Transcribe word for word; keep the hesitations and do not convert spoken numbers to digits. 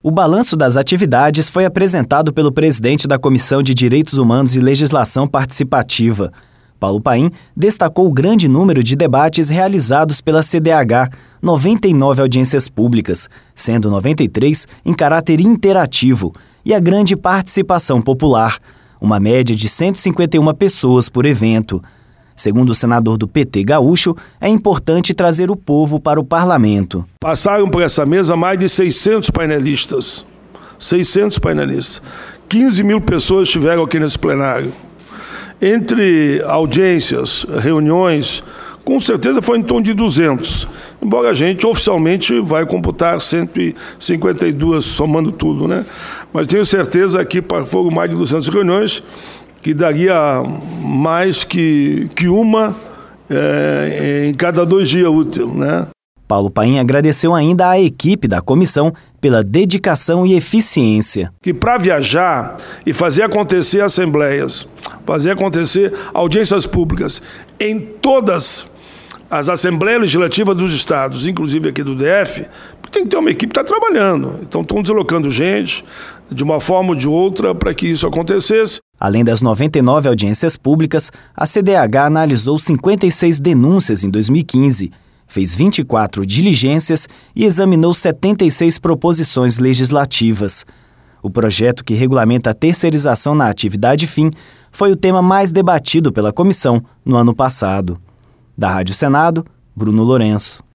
O balanço das atividades foi apresentado pelo presidente da Comissão de Direitos Humanos e Legislação Participativa. Paulo Paim destacou o grande número de debates realizados pela C D H, noventa e nove audiências públicas, sendo noventa e três em caráter interativo, e a grande participação popular, uma média de cento e cinquenta e uma pessoas por evento. Segundo o senador do P T gaúcho, é importante trazer o povo para o parlamento. Passaram por essa mesa mais de seiscentos painelistas. seiscentos painelistas. quinze mil pessoas estiveram aqui nesse plenário. Entre audiências, reuniões, com certeza foi em torno de duzentos. Embora a gente oficialmente vai computar cento e cinquenta e duas, somando tudo, né? Mas tenho certeza que foram mais de duzentas reuniões, que daria mais que, que uma é, em cada dois dias úteis, né? Paulo Paim agradeceu ainda à equipe da comissão pela dedicação e eficiência. Que para viajar e fazer acontecer assembleias, fazer acontecer audiências públicas em todas as assembleias legislativas dos estados, inclusive aqui do D F, tem que ter uma equipe que está trabalhando. Então estão deslocando gente de uma forma ou de outra para que isso acontecesse. Além das noventa e nove audiências públicas, a C D H analisou cinquenta e seis denúncias em dois mil e quinze, fez vinte e quatro diligências e examinou setenta e seis proposições legislativas. O projeto que regulamenta a terceirização na atividade fim foi o tema mais debatido pela comissão no ano passado. Da Rádio Senado, Bruno Lourenço.